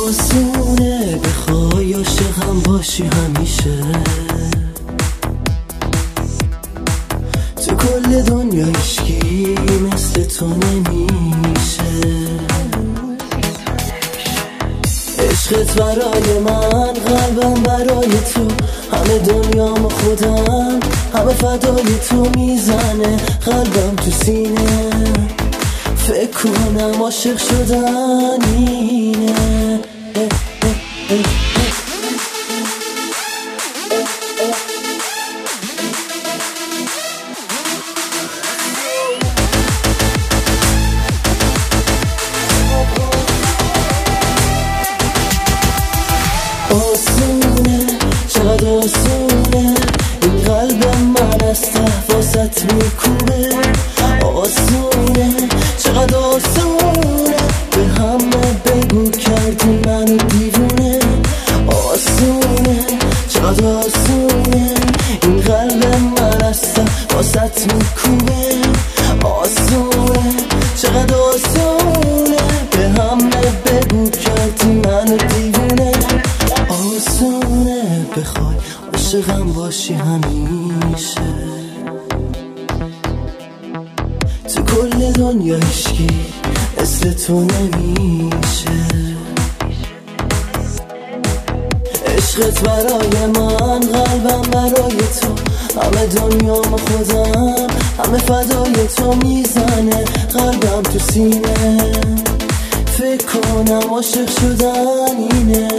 آسونه بخوای عاشقم باشی همیشه، تو کل دنیا هیچکی مثل تو نمیشه. عشقت برای من، قلبم برای تو، همه دنیام و خودم همه فدای تو میزنه. قلبم تو سینه فکر کنم عاشق شدن اینه. آسونه چقدر آسونه، این قلب من از ته واسط میکوبه. آسونه چقدر آسونه، به همه بگو کردی منو دیوونه. آسونه چقدر آسونه، این قلب من از ته واسط میکوبه. آسونه چقدر آسونه، به همه بگو کردی منو دیوونه. آسونه بخوای عاشقم باشی همیشه، تو کل دنیا هیچکی مثل تو نمیشه. عشقت برای من، قلبم برای تو، همه دنیام خودم همه فدای تو میزنه. قلبم تو سینه فکر کنم عاشق شدن اینه.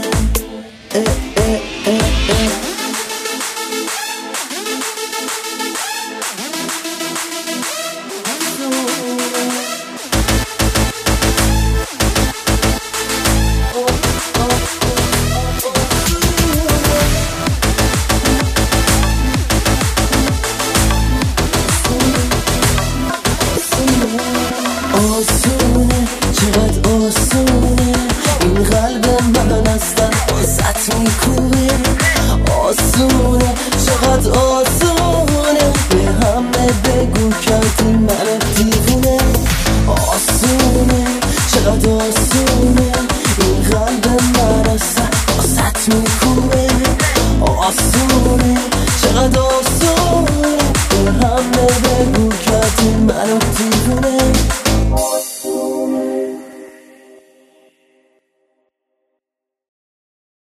آسونه چقدر آسونه، این قلب من از ته واسط میکوبه. آسونه چقدر آسونه، به همه بگو کردی من دیوونه. آسونه چقدر آسونه، این قلب من از ته واسط میکوبه. آسونه چقدر آسونه، به همه بگو کردی من دیوونه.